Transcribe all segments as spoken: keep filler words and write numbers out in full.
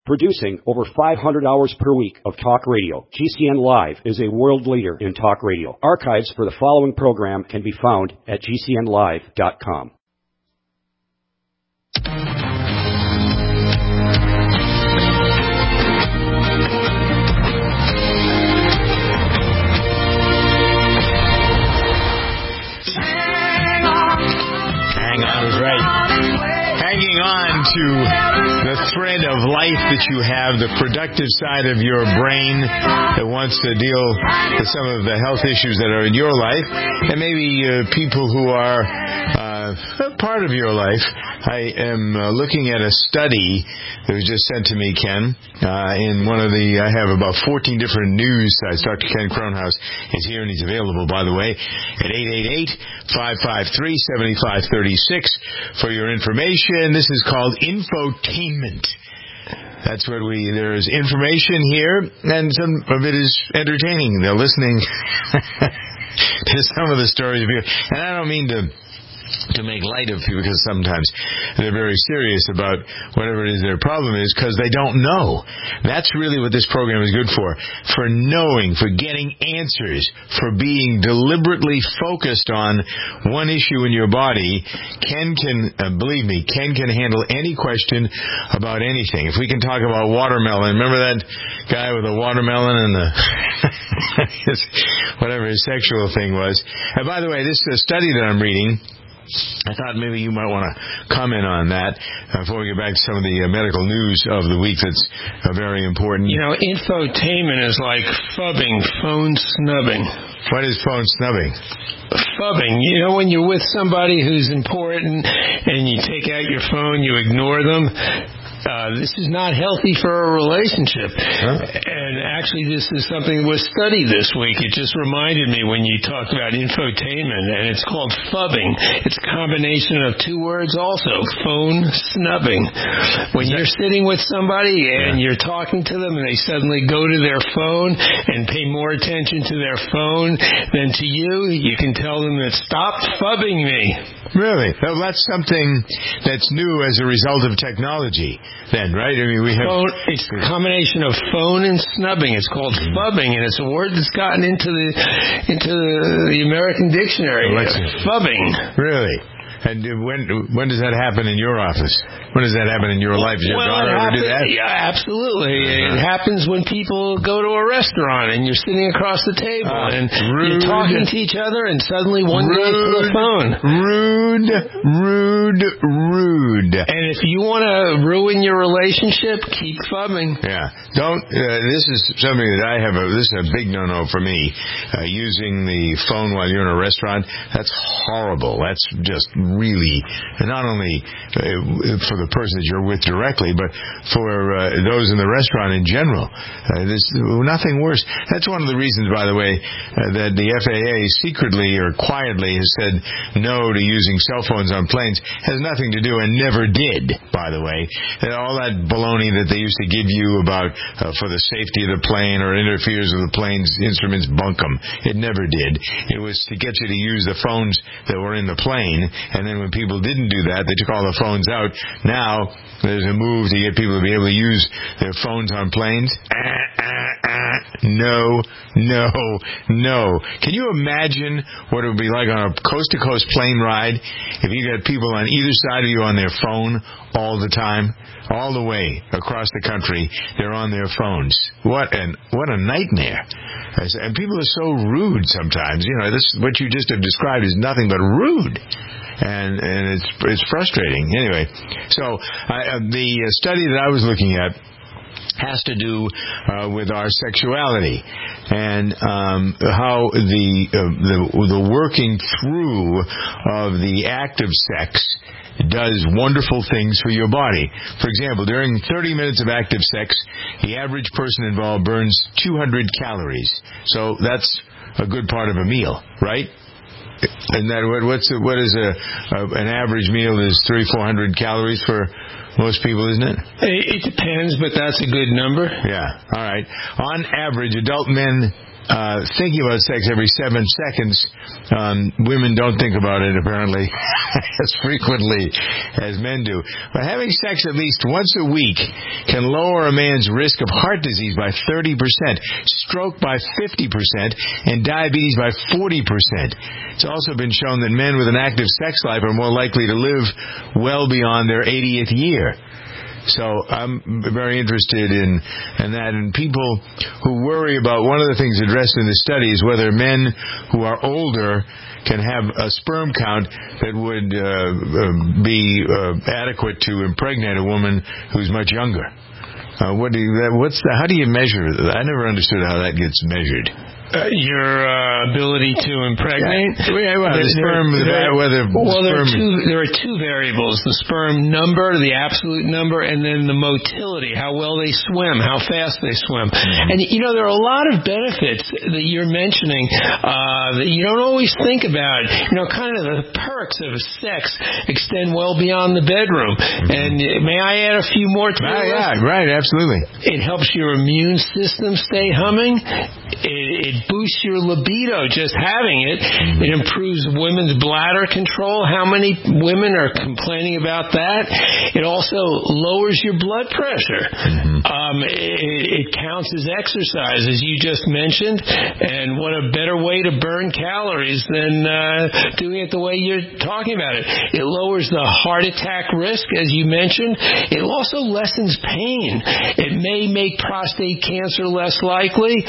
Producing over five hundred hours per week of talk radio, G C N Live is a world leader in talk radio. Archives for the following program can be found at G C N live dot com. Hang on is right. Hanging on to the thread of life that you have, the productive side of your brain that wants to deal with some of the health issues that are in your life, and maybe uh, people who are uh, part of your life. I am uh, looking at a study that was just sent to me, Ken, uh, in one of the, I have about fourteen different news sites. Doctor Ken Kronhaus is here, and he's available, by the way, at eight eight eight, five five three, seven five three six for your information. This is called infotainment. That's what we, there's information here, and some of it is entertaining. They're listening to some of the stories of you. And I don't mean to to make light of people, because sometimes they're very serious about whatever it is their problem is, because they don't know. That's really what this program is good for. For knowing, for getting answers, for being deliberately focused on one issue in your body. Ken can, uh, believe me, Ken can handle any question about anything. If we can talk about watermelon, remember that guy with the watermelon and the his, whatever his sexual thing was. And by the way, this uh, study that I'm reading, I thought maybe you might want to comment on that uh, before we get back to some of the uh, medical news of the week that's uh, very important. You know, infotainment is like fubbing, phone snubbing. What is phone snubbing? Fubbing. You know, when you're with somebody who's important and you take out your phone, you ignore them. Uh, this is not healthy for a relationship. Huh? And actually, this is something that was studied this week. It just reminded me when you talked about infotainment, and it's called fubbing. It's a combination of two words also, phone snubbing. When you're sitting with somebody and yeah. you're talking to them and they suddenly go to their phone and pay more attention to their phone than to you, you can tell them that stop fubbing me. Really? Well, that's something that's new as a result of technology. Then, right? I mean, we have phone, it's a combination of phone and snubbing. It's called mm-hmm. fubbing, and it's a word that's gotten into the into the American dictionary. Alexa. Fubbing. Really? And when when does that happen in your office? When does that happen in your life? Does your well, daughter ever do that? Yeah, absolutely. Uh-huh. It happens when people go to a restaurant and you're sitting across the table uh, and rude. You're talking to each other, and suddenly one goes to the phone. Rude, rude, rude. And if you want to ruin your relationship, keep fubbing. Yeah. Don't. Uh, this is something that I have. A, this is a big no-no for me. Uh, using the phone while you're in a restaurant. That's horrible. That's just really not only uh, for the person that you're with directly, but for uh, those in the restaurant in general. Uh, there's nothing worse. That's one of the reasons, by the way, uh, that the F A A secretly or quietly has said no to using cell phones on planes. Has nothing to do, and never did, by the way. And all that baloney that they used to give you about uh, for the safety of the plane or interferes with the plane's instruments, bunkum. It never did. It was to get you to use the phones that were in the plane. And then when people didn't do that, they took all the phones out. Now, there's a move to get people to be able to use their phones on planes. Ah, ah, ah. No, no, no. Can you imagine what it would be like on a coast-to-coast plane ride if you got people on either side of you on their phone all the time? All the way across the country, they're on their phones. What an what a nightmare. And people are so rude sometimes. You know, this what you just have described is nothing but rude. And and it's it's frustrating. Anyway, so I, uh, the study that I was looking at has to do uh, with our sexuality and um, how the, uh, the the working through of the act of sex does wonderful things for your body. For example, during thirty minutes of active sex, the average person involved burns two hundred calories. So that's a good part of a meal, right? And that what, what's a, what is a, a an average meal is three four hundred calories for most people, isn't it? It depends, but that's a good number. Yeah. All right. On average, adult men uh, thinking about sex every seven seconds. Um, women don't think about it, apparently, as frequently as men do. But having sex at least once a week can lower a man's risk of heart disease by thirty percent, stroke by fifty percent, and diabetes by forty percent. It's also been shown that men with an active sex life are more likely to live well beyond their eightieth year. So I'm very interested in, in that. And people who worry about, one of the things addressed in the study is whether men who are older can have a sperm count that would uh, uh, be uh, adequate to impregnate a woman who's much younger. Uh, what do you, what's the, how do you measure that? I never understood how that gets measured. Uh, your uh, ability to impregnate. Yeah, well, the sperm, there, there, whether well, there, sperm... are two, there are two variables: the sperm number, the absolute number, and then the motility, how well they swim, how fast they swim. Mm-hmm. And you know, there are a lot of benefits that you're mentioning uh, that you don't always think about. You know, kind of the perks of sex extend well beyond the bedroom. Mm-hmm. And may I add a few more to ah, it? Yeah, right, absolutely. It helps your immune system stay humming. It, it boosts your libido just having it. Mm-hmm. It improves women's bladder control. How many women are complaining about that? It also lowers your blood pressure. Mm-hmm. Um, it, it counts as exercise, as you just mentioned. And what a better way to burn calories than uh, doing it the way you're talking about it. It lowers the heart attack risk, as you mentioned. It also lessens pain. It may make prostate cancer less likely.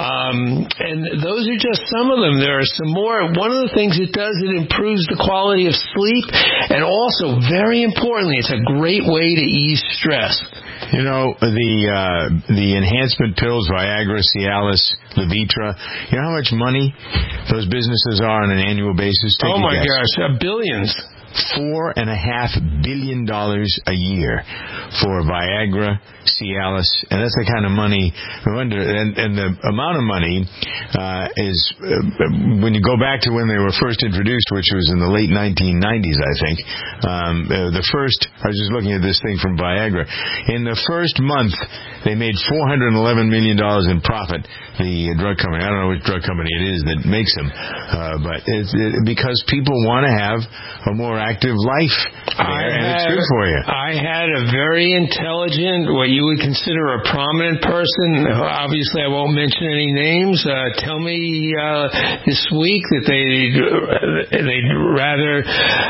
Um, And those are just some of them. There are some more. One of the things it does, it improves the quality of sleep. And also, very importantly, it's a great way to ease stress. You know, the uh, the enhancement pills, Viagra, Cialis, Levitra, you know how much money those businesses are on an annual basis? Take oh, my guess. gosh, uh, billions. Four and a half billion dollars a year for Viagra, Cialis, and that's the kind of money. I wonder, and, and the amount of money uh, is uh, when you go back to when they were first introduced, which was in the late nineteen nineties, I think. Um, uh, the first, I was just looking at this thing from Viagra. In the first month, they made four hundred eleven million dollars in profit. The drug company, I don't know which drug company it is that makes them, uh, but it's it, because people want to have a more active life there, and had, it's good for you. I had a very intelligent, what you would consider a prominent person. Obviously, I won't mention any names. Uh, tell me uh, this week that they'd, they'd rather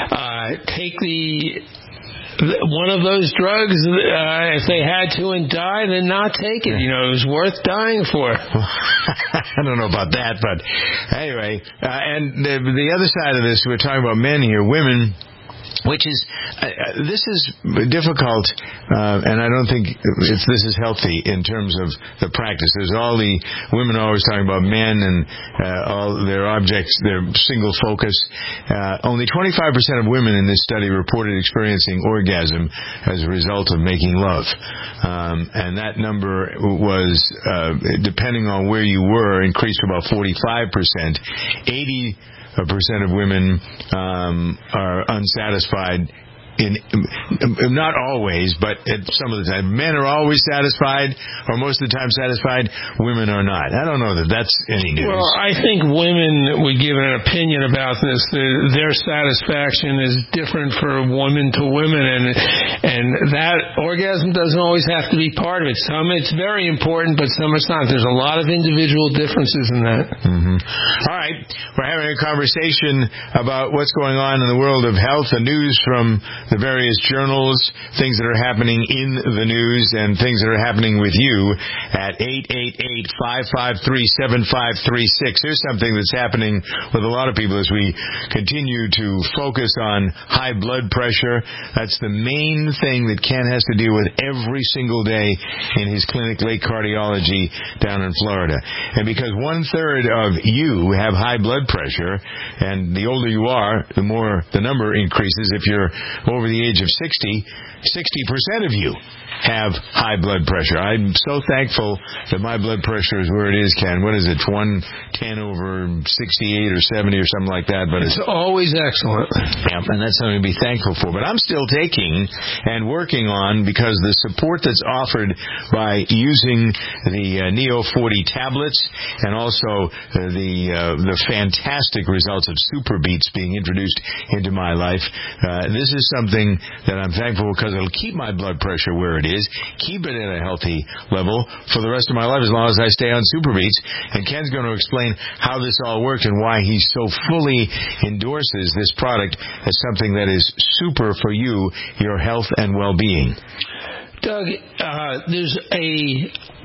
uh, take the one of those drugs, uh, if they had to and die, then not take it. You know, it was worth dying for. I don't know about that, but anyway. Uh, and the, the other side of this, we're talking about men here, women, which is, uh, this is difficult, uh, and I don't think it's, this is healthy in terms of the practice. There's all the women are always talking about men and uh, all their objects, their single focus. Uh, only twenty-five percent of women in this study reported experiencing orgasm as a result of making love. Um, and that number was, uh, depending on where you were, increased to about forty-five percent. eighty percent of women um, are unsatisfied. In, not always, but at some of the time. Men are always satisfied, or most of the time satisfied. Women are not. I don't know that that's any news. Well, I think women would give an opinion about this. Their satisfaction is different for women to women, and and that orgasm doesn't always have to be part of it. Some it's very important, but some it's not. There's a lot of individual differences in that. Mm-hmm. All right. We're having a conversation about what's going on in the world of health, the news from the various journals, things that are happening in the news, and things that are happening with you at eight eight eight, five five three, seven five three six. Here's something that's happening with a lot of people as we continue to focus on high blood pressure. That's the main thing that Ken has to deal with every single day in his clinic, Lake Cardiology, down in Florida. And because one-third of you have high blood pressure, and the older you are, the more the number increases. If you're over over the age of sixty, sixty percent of you have high blood pressure. I'm so thankful that my blood pressure is where it is, Ken. What is it, one ten over sixty-eight or seventy or something like that? But it's, it's always excellent. Yeah, and that's something to be thankful for. But I'm still taking and working on, because the support that's offered by using the uh, Neo forty tablets and also uh, the uh, the fantastic results of Super Beats being introduced into my life, uh, this is something that I'm thankful for, because it'll keep my blood pressure where it is, keep it at a healthy level for the rest of my life as long as I stay on Super Beats. And Ken's going to explain how this all worked and why he so fully endorses this product as something that is super for you, your health and well-being. Doug, uh, there's a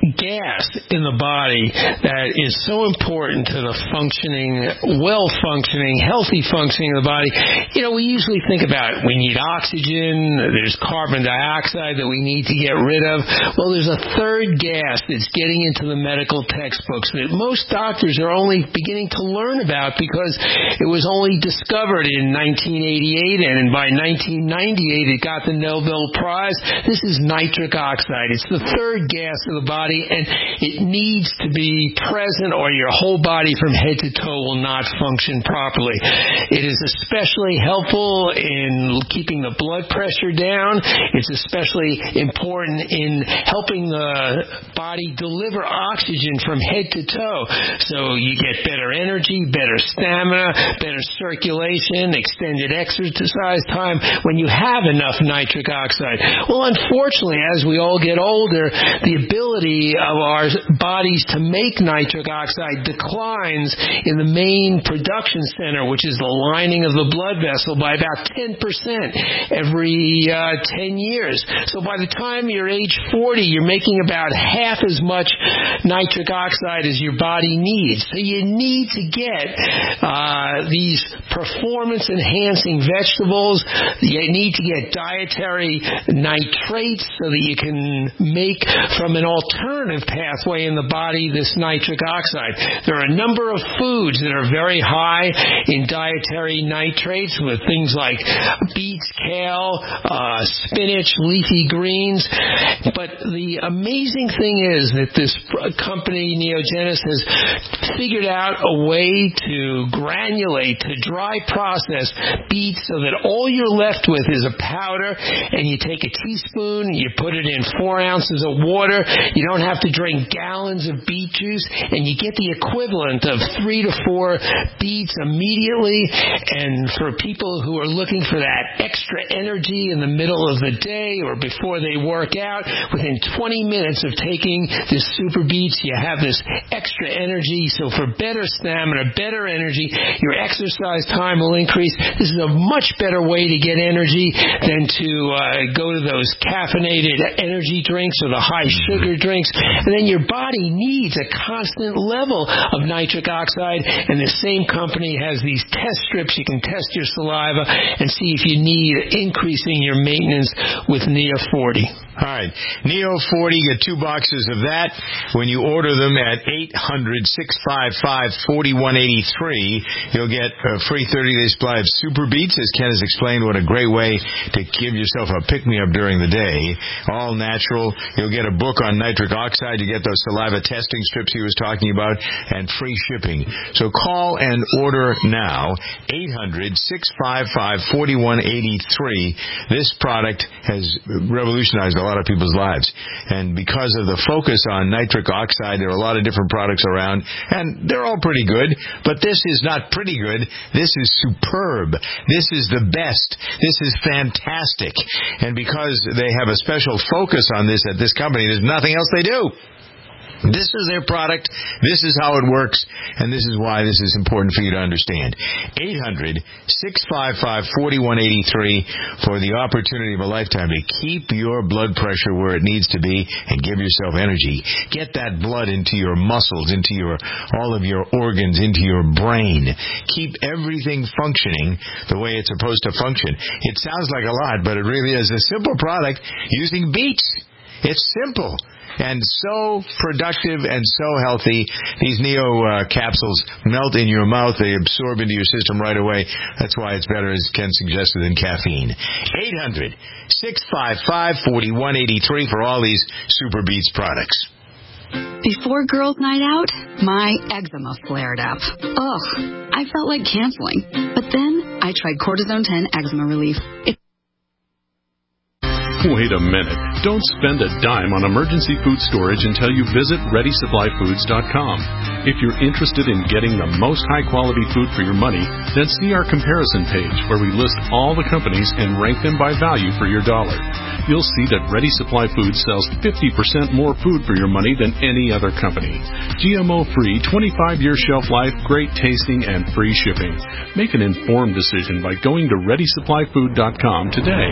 gas in the body that is so important to the functioning, well-functioning, healthy functioning of the body. You know, we usually think about we need oxygen, there's carbon dioxide that we need to get rid of. Well, there's a third gas that's getting into the medical textbooks that most doctors are only beginning to learn about, because it was only discovered in nineteen eighty-eight, and by nineteen ninety-eight it got the Nobel Prize. This is nitric oxide. It's the third gas of the body, and it needs to be present or your whole body from head to toe will not function properly. It is especially helpful in keeping the blood pressure down. It's especially important in helping the body deliver oxygen from head to toe. So you get better energy, better stamina, better circulation, extended exercise time when you have enough nitric oxide. Well, unfortunately, as we all get older, the ability of our bodies to make nitric oxide declines in the main production center, which is the lining of the blood vessel, by about ten percent every uh, ten years. So by the time you're age forty, you're making about half as much nitric oxide as your body needs. So you need to get uh, these performance-enhancing vegetables. You need to get dietary nitrates so that you can make from an alternative pathway in the body this nitric oxide. There are a number of foods that are very high in dietary nitrates, with things like beets, kale, uh, spinach, leafy greens. But the amazing thing is that this company, Neogenis, has figured out a way to granulate, to dry process beets so that all you're left with is a powder, and you take a teaspoon, you put it in four ounces of water. You don't have to drink gallons of beet juice, and you get the equivalent of three to four beets immediately. And for people who are looking for that extra energy in the middle of the day or before they work out, within twenty minutes of taking this Super Beets, you have this extra energy. So for better stamina, better energy, your exercise time will increase. This is a much better way to get energy than to uh, go to those caffeinated energy drinks or the high sugar drinks. And then your body needs a constant level of nitric oxide, and the same company has these test strips. You can test your saliva and see if you need increasing your maintenance with Neo forty. All right. Neo forty, get two boxes of that. When you order them at eight hundred, six five five, four one eight three, you'll get a free thirty-day supply of Super Beets. As Ken has explained, what a great way to give yourself a pick-me-up during the day. All natural. You'll get a book on nitric oxide. You get those saliva testing strips he was talking about, and free shipping. So call and order now, eight hundred, six five five, four one eight three. This product has revolutionized a lot of people's lives. And because of the focus on nitric oxide, there are a lot of different products around, and they're all pretty good, but this is not pretty good. This is superb. This is the best. This is fantastic. And because they have a special focus on this at this company, there's nothing else they do. This is their product, this is how it works, and this is why this is important for you to understand. eight hundred, six five five, four one eight three for the opportunity of a lifetime to keep your blood pressure where it needs to be and give yourself energy. Get that blood into your muscles, into your all of your organs, into your brain. Keep everything functioning the way it's supposed to function. It sounds like a lot, but it really is a simple product using beets. It's simple and so productive and so healthy. These Neo uh, capsules melt in your mouth. They absorb into your system right away. That's why it's better, as Ken suggested, than caffeine. eight hundred, six five five, four one eight three for all these Super Beats products. Before girls' night out, my eczema flared up. Ugh, I felt like canceling. But then I tried Cortisone ten Eczema Relief. It Wait a minute. Don't spend a dime on emergency food storage until you visit ready supply foods dot com. If you're interested in getting the most high-quality food for your money, then see our comparison page where we list all the companies and rank them by value for your dollar. You'll see that Ready Supply Foods sells fifty percent more food for your money than any other company. G M O-free, twenty-five year shelf life, great tasting, and free shipping. Make an informed decision by going to ready supply food dot com today.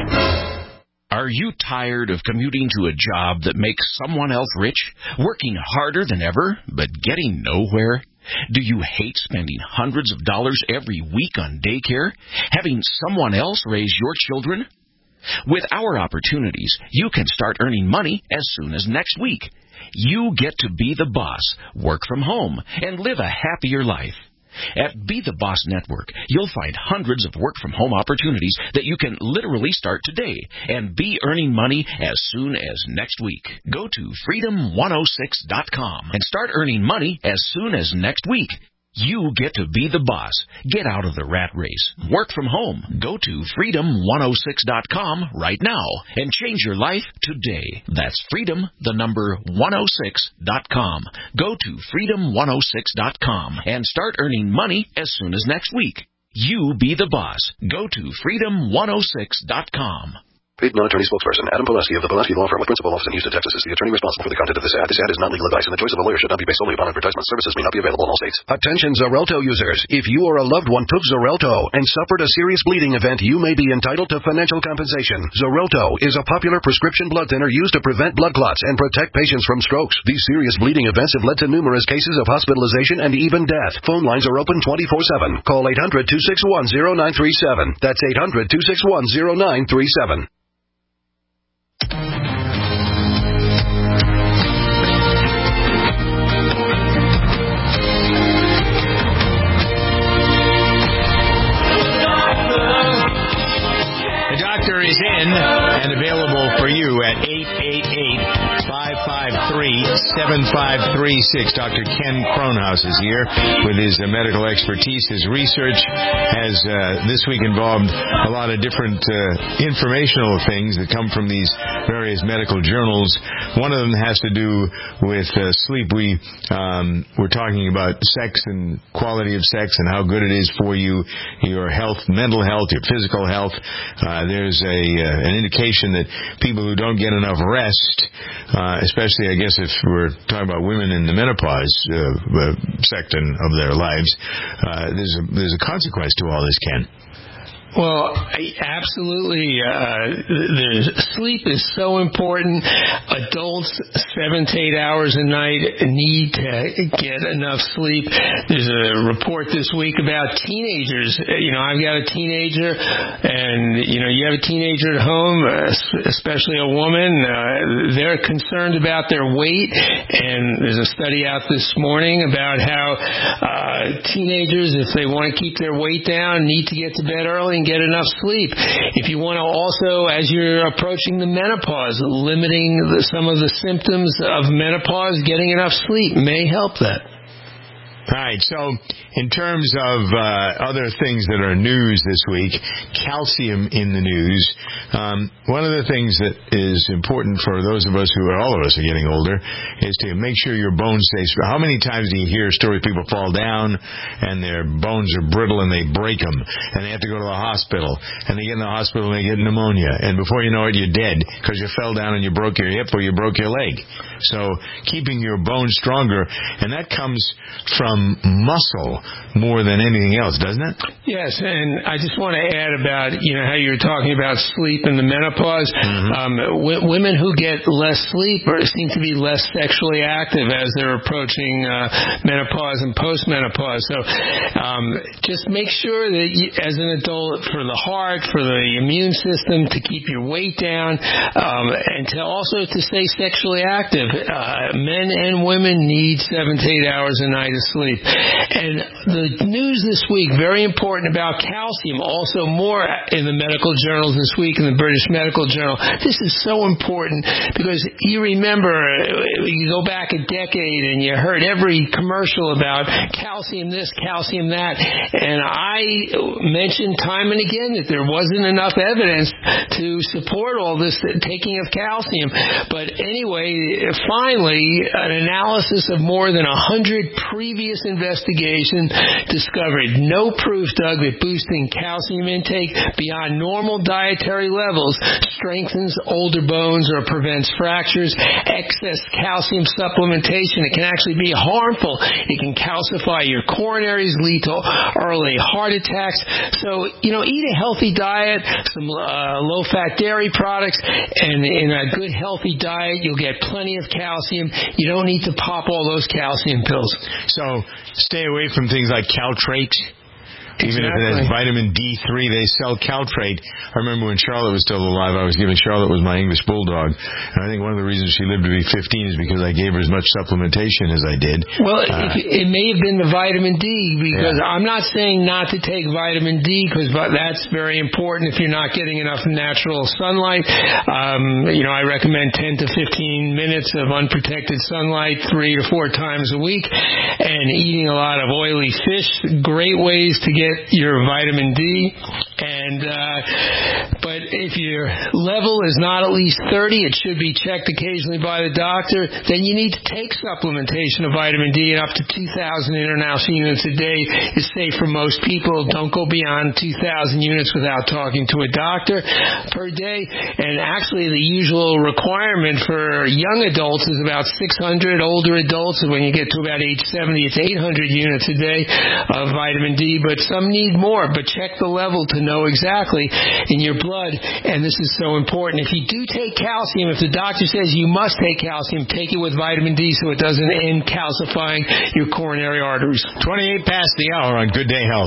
Are you tired of commuting to a job that makes someone else rich, working harder than ever, but getting nowhere? Do you hate spending hundreds of dollars every week on daycare, having someone else raise your children? With our opportunities, you can start earning money as soon as next week. You get to be the boss, work from home, and live a happier life. At Be the Boss Network, you'll find hundreds of work-from-home opportunities that you can literally start today and be earning money as soon as next week. Go to freedom one oh six dot com and start earning money as soon as next week. You get to be the boss. Get out of the rat race. Work from home. Go to freedom one oh six dot com right now and change your life today. That's freedom, the number one oh six dot com. Go to freedom one oh six dot com and start earning money as soon as next week. You be the boss. Go to freedom one oh six dot com. Paid non-attorney spokesperson Adam Pileski of the Pileski Law Firm with principal office in Houston, Texas is the attorney responsible for the content of this ad. This ad is not legal advice, and the choice of a lawyer should not be based solely upon advertisement. Services may not be available in all states. Attention Xarelto users. If you or a loved one took Xarelto and suffered a serious bleeding event, you may be entitled to financial compensation. Xarelto is a popular prescription blood thinner used to prevent blood clots and protect patients from strokes. These serious bleeding events have led to numerous cases of hospitalization and even death. Phone lines are open twenty-four seven. Call eight hundred, two six one, zero nine three seven. That's eight hundred, two six one, zero nine three seven. The doctor is in and available for you at eight eight eight, five five three, seven five three six. Doctor Ken Kronhaus is here with his uh, medical expertise. His research has uh, this week involved a lot of different uh, informational things that come from these various medical journals. One of them has to do with uh, sleep. We um, we're talking about sex and quality of sex and how good it is for you, your health, mental health, your physical health. Uh, there's a uh, an indication that people who don't get enough rest, uh, especially I guess if we're talking about women in the menopause uh, uh, section of their lives, uh, there's a there's a consequence to all this, Ken. Well, absolutely. Uh, the sleep is so important. Adults, seven to eight hours a night, need to get enough sleep. There's a report this week about teenagers. You know, I've got a teenager, and, you know, you have a teenager at home, especially a woman. Uh, they're concerned about their weight, and there's a study out this morning about how uh, teenagers, if they want to keep their weight down, need to get to bed early and get enough sleep. If you want to also, as you're approaching the menopause, limiting the, some of the symptoms of menopause, getting enough sleep may help that. All right, so in terms of uh, other things that are news this week, calcium in the news. Um, one of the things that is important for those of us who are, all of us are getting older, is to make sure your bones stay strong. How many times do you hear stories people fall down and their bones are brittle and they break them and they have to go to the hospital and they get in the hospital and they get pneumonia and before you know it you're dead because you fell down and you broke your hip or you broke your leg. So keeping your bones stronger, and that comes from become muscle more than anything else, doesn't it? Yes, and I just want to add about, you know, how you were talking about sleep and the menopause. Mm-hmm. Um, w- women who get less sleep or seem to be less sexually active as they're approaching uh, menopause and postmenopause. So um, just make sure that you, as an adult, for the heart, for the immune system, to keep your weight down, um, and to also to stay sexually active. Uh, men and women need seven to eight hours a night of sleep. And the news this week, very important about calcium, also more in the medical journals this week in the British Medical Journal. This is so important because you remember, you go back a decade and you heard every commercial about calcium this, calcium that, and I mentioned time and again that there wasn't enough evidence to support all this taking of calcium. But anyway, finally, an analysis of more than one hundred previous investigations discovered no proof, Doug, that boosting calcium intake beyond normal dietary levels strengthens older bones or prevents fractures. Excess calcium supplementation, it can actually be harmful. It can calcify your coronaries, lead to early heart attacks. So, you know, eat a healthy diet, some uh, low-fat dairy products, and in a good, healthy diet, you'll get plenty of calcium. You don't need to pop all those calcium pills. So stay away from things like Caltrate. Even Exactly. if it has vitamin D three, they sell Caltrate. I remember when Charlotte was still alive, I was giving Charlotte was my English bulldog. And I think one of the reasons she lived to be fifteen is because I gave her as much supplementation as I did. Well, uh, it, it may have been the vitamin D, because yeah. I'm not saying not to take vitamin D, because that's very important if you're not getting enough natural sunlight. Um, you know, I recommend ten to fifteen minutes of unprotected sunlight three to four times a week, and eating a lot of oily fish, great ways to get your vitamin D. And uh, but if your level is not at least thirty, it should be checked occasionally by the doctor. Then you need to take supplementation of vitamin D, and up to two thousand international units a day is safe for most people. Don't go beyond two thousand units without talking to a doctor per day. And actually, the usual requirement for young adults is about six hundred. Older adults, and when you get to about age seventy, it's eight hundred units a day of vitamin D. But some need more, but check the level to know exactly in your blood, and this is so important. If you do take calcium, if the doctor says you must take calcium, take it with vitamin D so it doesn't end calcifying your coronary arteries. twenty-eight past the hour on Good Day Health.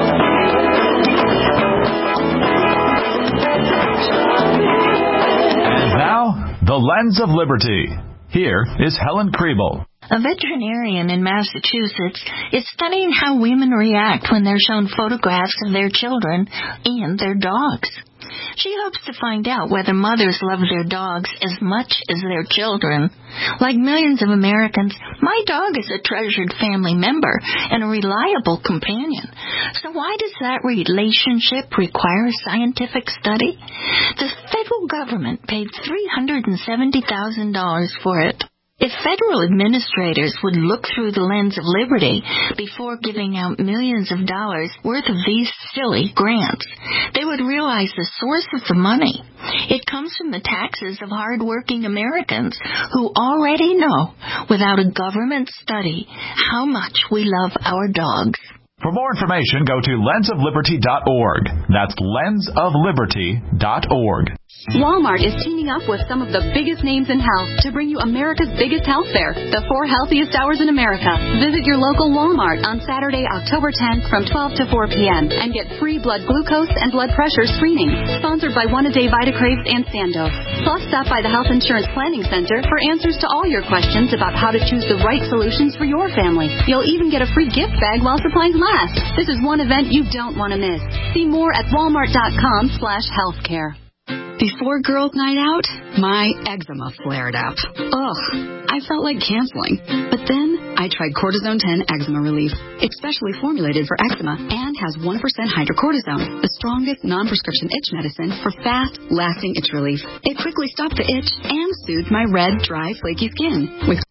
And now, the Lens of Liberty. Here is Helen Kriebel. A veterinarian in Massachusetts is studying how women react when they're shown photographs of their children and their dogs. She hopes to find out whether mothers love their dogs as much as their children. Like millions of Americans, my dog is a treasured family member and a reliable companion. So why does that relationship require scientific study? The federal government paid three hundred seventy thousand dollars for it. If federal administrators would look through the lens of liberty before giving out millions of dollars worth of these silly grants, they would realize the source of the money. It comes from the taxes of hard-working Americans who already know, without a government study, how much we love our dogs. For more information, go to lens of liberty dot org. That's lens of liberty dot org. Walmart is teaming up with some of the biggest names in health to bring you America's biggest health fair, the four healthiest hours in America. Visit your local Walmart on Saturday, October tenth from twelve to four p.m. and get free blood glucose and blood pressure screening. Sponsored by One A Day Vitacraves and Sandoz. Plus, stop by the Health Insurance Planning Center for answers to all your questions about how to choose the right solutions for your family. You'll even get a free gift bag while supplies last. This is one event you don't want to miss. See more at walmart.com slash healthcare. Before girls' night out, my eczema flared up. Ugh, I felt like canceling. But then I tried Cortisone ten Eczema Relief. It's specially formulated for eczema and has one percent hydrocortisone, the strongest non-prescription itch medicine for fast, lasting itch relief. It quickly stopped the itch and soothed my red, dry, flaky skin. With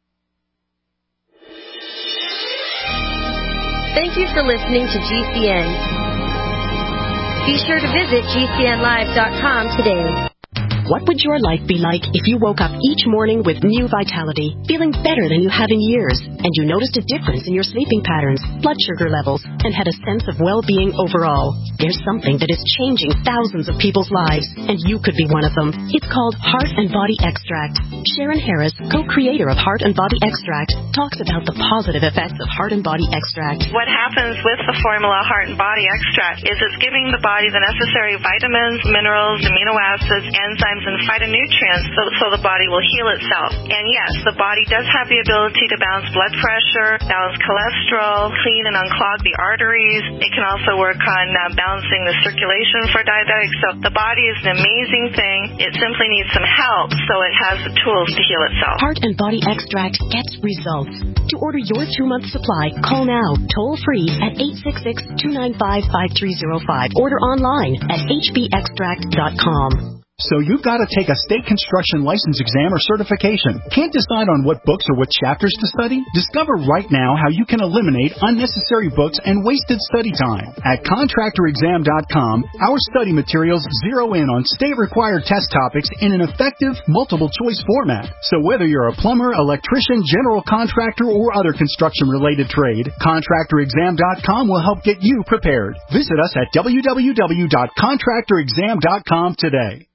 Thank you for listening to G C N. Be sure to visit G C N live dot com today. What would your life be like if you woke up each morning with new vitality, feeling better than you have in years, and you noticed a difference in your sleeping patterns, blood sugar levels, and had a sense of well-being overall? There's something that is changing thousands of people's lives, and you could be one of them. It's called Heart and Body Extract. Sharon Harris, co-creator of Heart and Body Extract, talks about the positive effects of Heart and Body Extract. What happens with the formula Heart and Body Extract is it's giving the body the necessary vitamins, minerals, amino acids, enzymes, and phytonutrients so, so the body will heal itself. And yes, the body does have the ability to balance blood pressure, balance cholesterol, clean and unclog the arteries. It can also work on uh, balancing the circulation for diabetics. So the body is an amazing thing. It simply needs some help so it has the tools to heal itself. Heart and Body Extract gets results. To order your two-month supply, call now, toll-free at eight six six, two nine five, five three zero five. Order online at h b extract dot com. So you've got to take a state construction license exam or certification. Can't decide on what books or what chapters to study? Discover right now how you can eliminate unnecessary books and wasted study time. At contractor exam dot com, our study materials zero in on state-required test topics in an effective, multiple-choice format. So whether you're a plumber, electrician, general contractor, or other construction-related trade, contractor exam dot com will help get you prepared. Visit us at w w w dot contractor exam dot com today.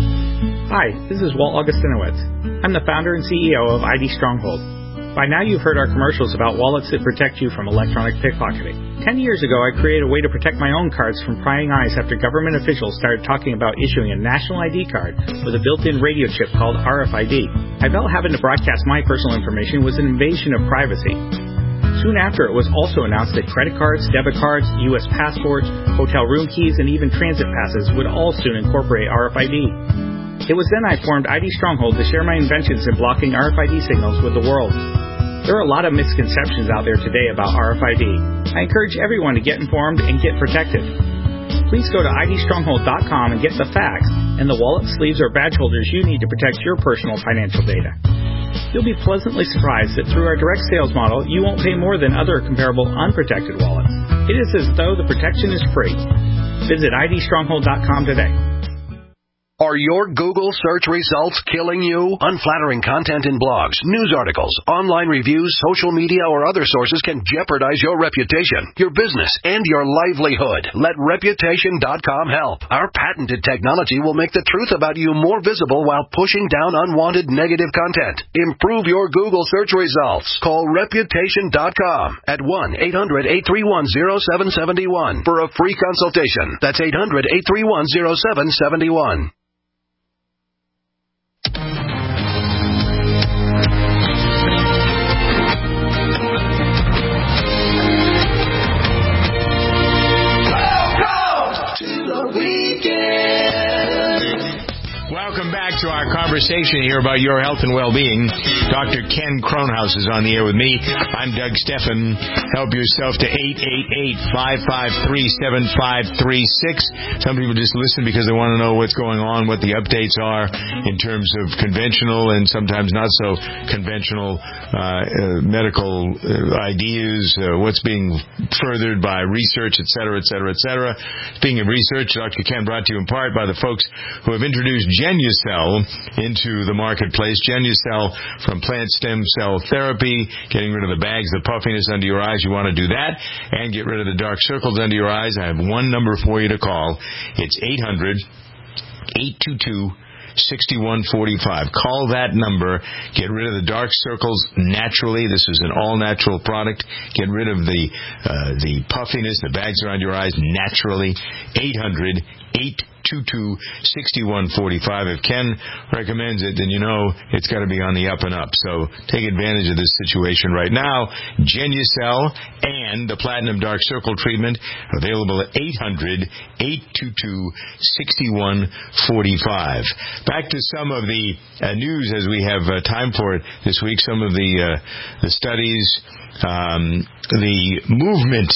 Hi, this is Walt Augustinowitz. I'm the founder and C E O of I D Stronghold. By now you've heard our commercials about wallets that protect you from electronic pickpocketing. Ten years ago, I created a way to protect my own cards from prying eyes after government officials started talking about issuing a national I D card with a built-in radio chip called R F I D. I felt having to broadcast my personal information was an invasion of privacy. Soon after, it was also announced that credit cards, debit cards, U S passports, hotel room keys, and even transit passes would all soon incorporate R F I D. It was then I formed I D Stronghold to share my inventions in blocking R F I D signals with the world. There are a lot of misconceptions out there today about R F I D. I encourage everyone to get informed and get protected. Please go to I D stronghold dot com and get the facts and the wallet, sleeves, or badge holders you need to protect your personal financial data. You'll be pleasantly surprised that through our direct sales model, you won't pay more than other comparable unprotected wallets. It is as though the protection is free. Visit I D stronghold dot com today. Are your Google search results killing you? Unflattering content in blogs, news articles, online reviews, social media, or other sources can jeopardize your reputation, your business, and your livelihood. Let reputation dot com help. Our patented technology will make the truth about you more visible while pushing down unwanted negative content. Improve your Google search results. Call reputation dot com at one eight hundred, eight three one, zero seven seven one for a free consultation. That's eight hundred, eight three one, zero seven seven one. Welcome back to our conversation here about your health and well-being. Doctor Ken Kronhaus is on the air with me. I'm Doug Steffen. Help yourself to eight eight eight, five five three, seven five three six. Some people just listen because they want to know what's going on, what the updates are in terms of conventional and sometimes not so conventional uh, uh, medical uh, ideas, uh, what's being furthered by research, et cetera, et cetera, et cetera. Speaking of research, Doctor Ken brought to you in part by the folks who have introduced Genucell into the marketplace. Genucell from plant stem cell therapy, getting rid of the bags, the puffiness under your eyes. You want to do that and get rid of the dark circles under your eyes. I have one number for you to call. It's eight hundred, eight two two, six one four five. Call that number. Get rid of the dark circles naturally. This is an all-natural product. Get rid of the uh, the puffiness, the bags around your eyes naturally. eight hundred, eight two two, six one four five. If Ken recommends it, then you know it's got to be on the up and up. So take advantage of this situation right now. Genucell and the Platinum Dark Circle treatment available at eight hundred, eight two two, six one four five. Back to some of the uh, news as we have uh, time for it this week. Some of the uh, the studies, um, the movement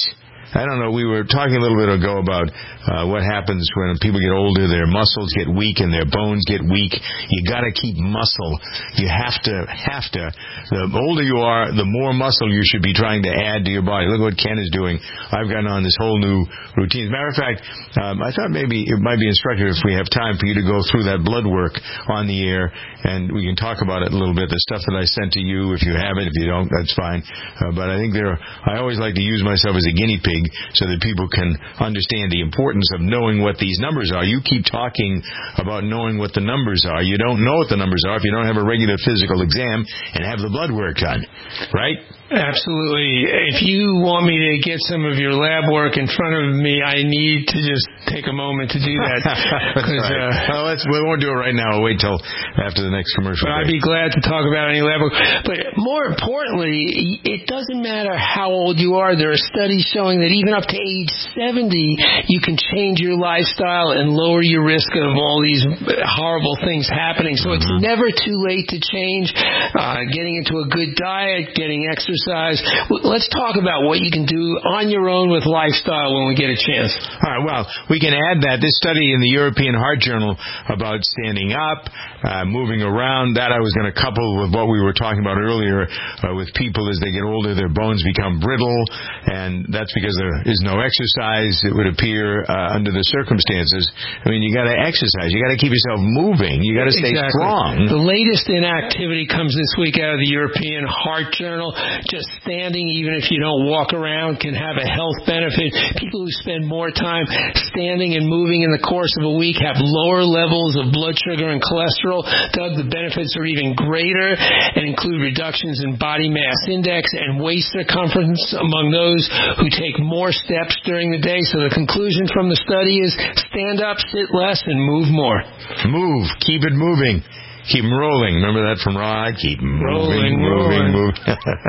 I don't know, we were talking a little bit ago about uh, what happens when people get older, their muscles get weak and their bones get weak. You got to keep muscle. You have to, have to. The older you are, the more muscle you should be trying to add to your body. Look what Ken is doing. I've gotten on this whole new routine. As a matter of fact, um, I thought maybe it might be instructive if we have time for you to go through that blood work on the air, and we can talk about it a little bit. The stuff that I sent to you, if you have it, if you don't, that's fine. Uh, but I think there, I always like to use myself as a guinea pig so that people can understand the importance of knowing what these numbers are. You keep talking about knowing what the numbers are. You don't know what the numbers are if you don't have a regular physical exam and have the blood work done, right? Absolutely. If you want me to get some of your lab work in front of me, I need to just take a moment to do that. That's right. uh, well, let's, we won't do it right now. We'll wait till after the next commercial but break. I'd be glad to talk about any lab work. But more importantly, it doesn't matter how old you are. There are studies showing that even up to age seventy, you can change your lifestyle and lower your risk of all these horrible things happening. So mm-hmm. it's never too late to change. Uh, getting into a good diet, getting exercise. Let's talk about what you can do on your own with lifestyle when we get a chance. All right, well, we can add that. This study in the European Heart Journal about standing up, uh, moving around, that I was going to couple with what we were talking about earlier uh, with people as they get older, their bones become brittle, and that's because there is no exercise, it would appear, uh, under the circumstances. I mean, you got to exercise. You got to keep yourself moving. You got to stay exactly. strong. The latest in activity comes this week out of the European Heart Journal. Just standing, even if you don't walk around, can have a health benefit. People who spend more time standing and moving in the course of a week have lower levels of blood sugar and cholesterol. Doug, the benefits are even greater and include reductions in body mass index and waist circumference among those who take more steps during the day. So the conclusion from the study is stand up, sit less, and move more. Move. Keep it moving. Keep them rolling. Remember that from Rod? Keep them rolling, moving, rolling. moving.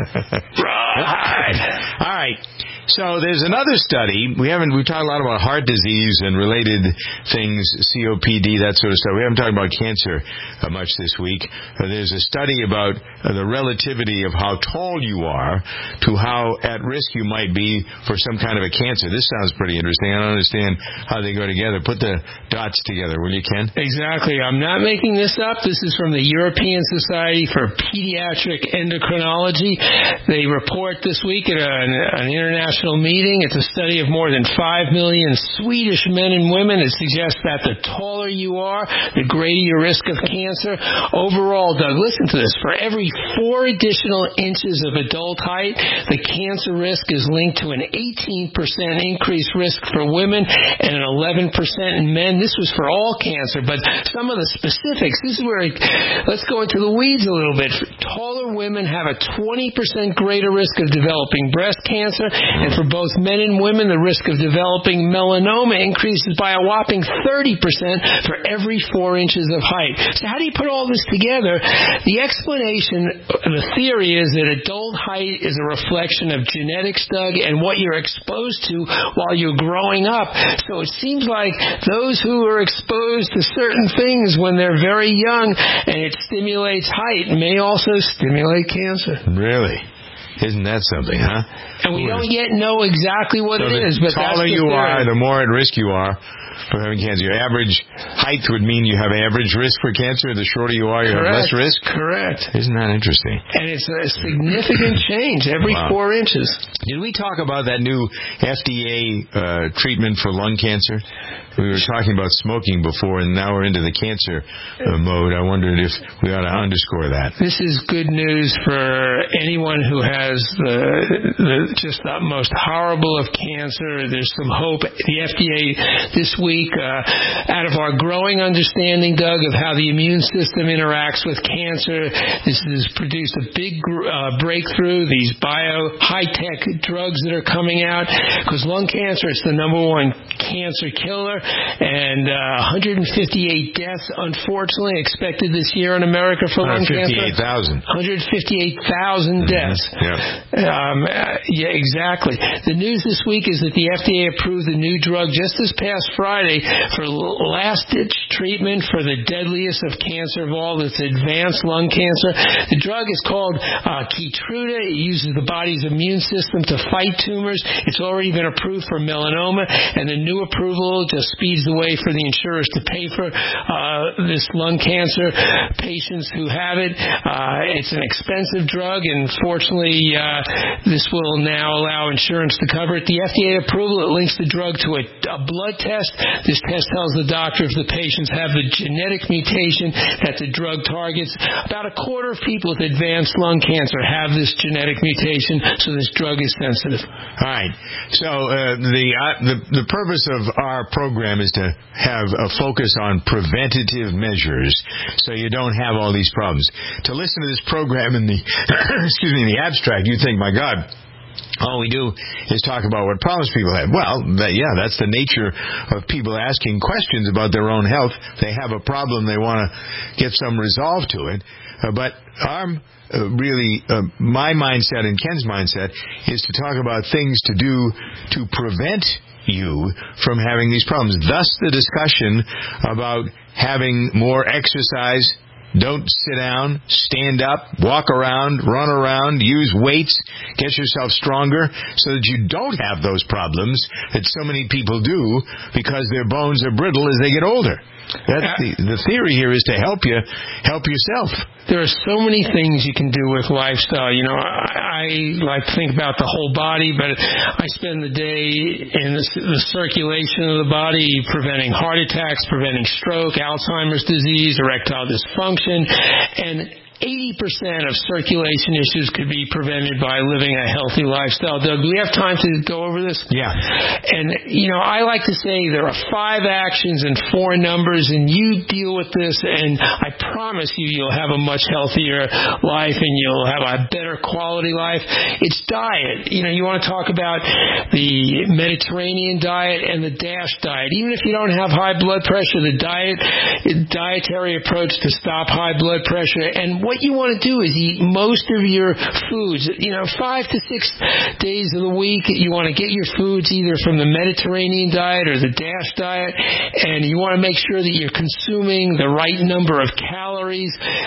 Right. All right. So there's another study. We haven't, we've talked a lot about heart disease and related things, C O P D, that sort of stuff. We haven't talked about cancer uh, much this week. Uh, there's a study about uh, the relativity of how tall you are to how at risk you might be for some kind of a cancer. This sounds pretty interesting. I don't understand how they go together. Put the dots together, will you, Ken? Exactly. I'm not making this up. This is from the European Society for Pediatric Endocrinology. They report this week at an, an international meeting. It's a study of more than five million Swedish men and women. It suggests that the taller you are, the greater your risk of cancer. Overall, Doug, listen to this. For every four additional inches of adult height, the cancer risk is linked to an eighteen percent increased risk for women and an eleven percent in men. This was for all cancer, but some of the specifics, this is where, it, let's go into the weeds a little bit. Taller women have a twenty percent greater risk of developing breast cancer. And for both men and women, the risk of developing melanoma increases by a whopping thirty percent for every four inches of height. So how do you put all this together? The explanation, the theory is that adult height is a reflection of genetics, Doug, and what you're exposed to while you're growing up. So it seems like those who are exposed to certain things when they're very young and it stimulates height may also stimulate cancer. Really? Isn't that something, huh? And we don't yet know exactly what so it is, but that's the taller you are, the more at risk you are for having cancer. Your average height would mean you have average risk for cancer. The shorter you are, you Correct. have less risk. Correct. Isn't that interesting? And it's a significant change every wow. four inches. Did we talk about that new F D A uh, treatment for lung cancer? We were talking about smoking before, and now we're into the cancer uh, mode. I wondered if we ought to underscore that. This is good news for anyone who has the, the just the most horrible of cancer. There's some hope. The F D A this week, uh, out of our growing understanding, Doug, of how the immune system interacts with cancer, this has produced a big uh, breakthrough. These bio high-tech drugs that are coming out, because lung cancer, it's the number one cancer killer. And uh, one hundred fifty-eight deaths, unfortunately, expected this year in America for lung cancer. one hundred fifty-eight thousand. one hundred fifty-eight thousand deaths. Mm-hmm. Yeah. Um, uh, yeah, exactly. The news this week is that the F D A approved a new drug just this past Friday for last-ditch treatment for the deadliest of cancer of all, this advanced lung cancer. The drug is called uh, Keytruda. It uses the body's immune system to fight tumors. It's already been approved for melanoma, and the new approval just speeds the way for the insurers to pay for uh, this lung cancer patients who have it. Uh, it's an expensive drug, and fortunately, uh, this will now allow insurance to cover it. The F D A approval, it links the drug to a, a blood test. This test tells the doctor if the patients have the genetic mutation that the drug targets. About a quarter of people with advanced lung cancer have this genetic mutation, so this drug is sensitive. All right. So uh, the, uh, the the purpose of our program is to have a focus on preventative measures, so you don't have all these problems. To listen to this program in the excuse me in the abstract, you think, my God, all we do is talk about what problems people have. Well, that, yeah, that's the nature of people asking questions about their own health. They have a problem, they want to get some resolve to it. Uh, but our uh, really, uh, my mindset and Ken's mindset is to talk about things to do to prevent you from having these problems. Thus, the discussion about having more exercise. Don't sit down, stand up, walk around, run around, use weights, get yourself stronger so that you don't have those problems that so many people do because their bones are brittle as they get older. That's the, the theory here is to help you help yourself. There are so many things you can do with lifestyle. You know, I, I like to think about the whole body, but I spend the day in the, the circulation of the body, preventing heart attacks, preventing stroke, Alzheimer's disease, erectile dysfunction, and eighty percent of circulation issues could be prevented by living a healthy lifestyle. Doug, do we have time to go over this? Yeah. And, you know, I like to say there are five actions and four numbers, and you deal with this, and I promise you you'll have a much healthier life, and you'll have a better quality life. It's diet. You know, you want to talk about the Mediterranean diet and the DASH diet. Even if you don't have high blood pressure, the diet, dietary approach to stop high blood pressure, and what What you want to do is eat most of your foods, you know, five to six days of the week. You want to get your foods either from the Mediterranean diet or the DASH diet, and you want to make sure that you're consuming the right number of calories.